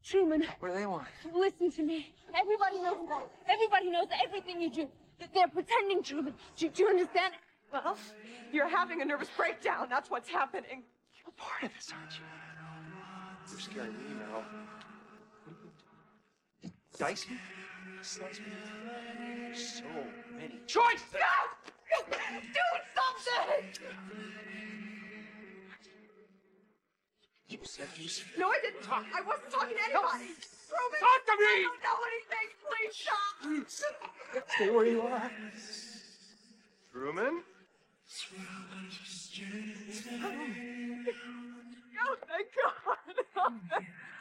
Truman. What do they want? Listen to me. Everybody knows that. Everybody knows everything you do. That they're pretending, Truman. Do you understand? Well, you're having a nervous breakdown. That's what's happening. You're part of this, aren't you? You're scaring me, Mel. Dice me? Slice me? So many choices! No! Do something! You said you said. No, I didn't talk. I wasn't talking to anybody. Truman, Talk to me! I don't know anything. Please stop. Stay where you are. Truman? Oh, thank God.